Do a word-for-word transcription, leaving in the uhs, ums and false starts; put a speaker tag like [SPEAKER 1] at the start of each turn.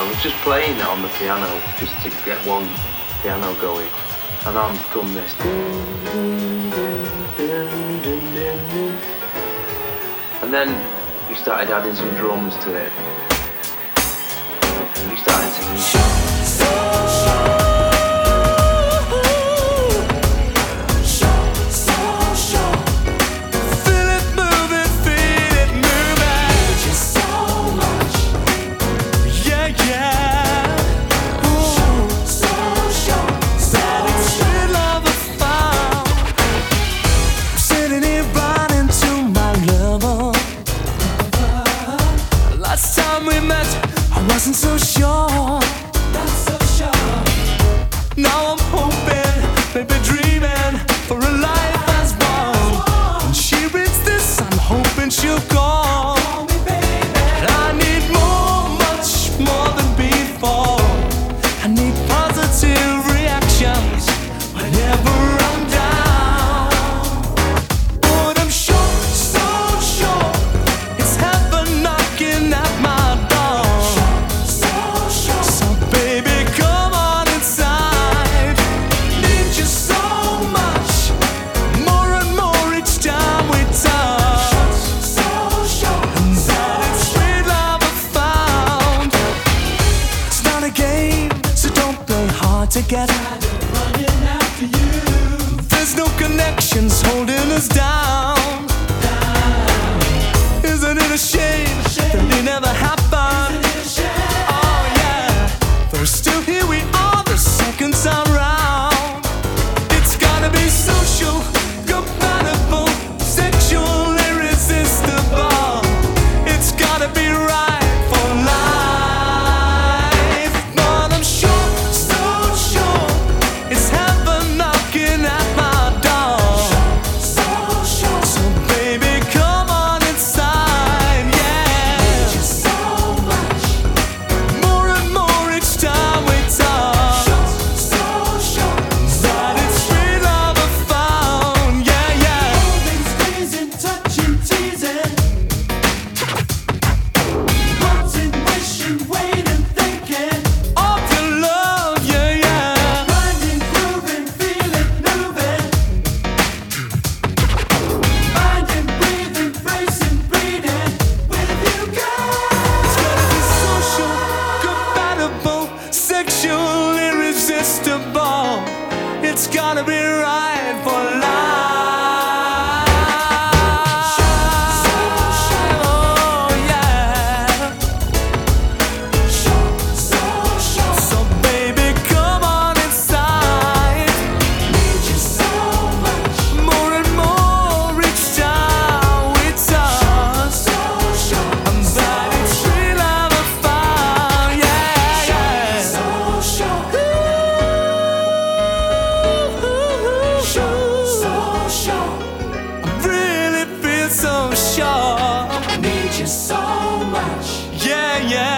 [SPEAKER 1] I was just playing it on the piano just to get one piano going, and I'm from this. And then we started adding some drums to it. And we started singing.
[SPEAKER 2] I wasn't so sure, not so sure. Now I'm hoping, maybe dreaming for a life as one. When she reads this, I'm hoping she'll call. Call me, baby. I need more, much more than before. I need positive reactions whenever I'm down. But I'm sure, so sure, it's heaven knocking at my door. To get running after you. There's no connections holding us down. down. Isn't it a shame, shame that it never happened? Oh yeah, but still here we are the second time round. It's gotta be social, compatible, sexual, irresistible. It's gotta be right for life. It's gotta be right for life. Oh yeah. So baby, come on inside. Need you so much. More and more each time we touch. I'm that it's real love I found. Yeah, yeah. So sure. So sure, I really feel so sure. I need you so much. Yeah, yeah.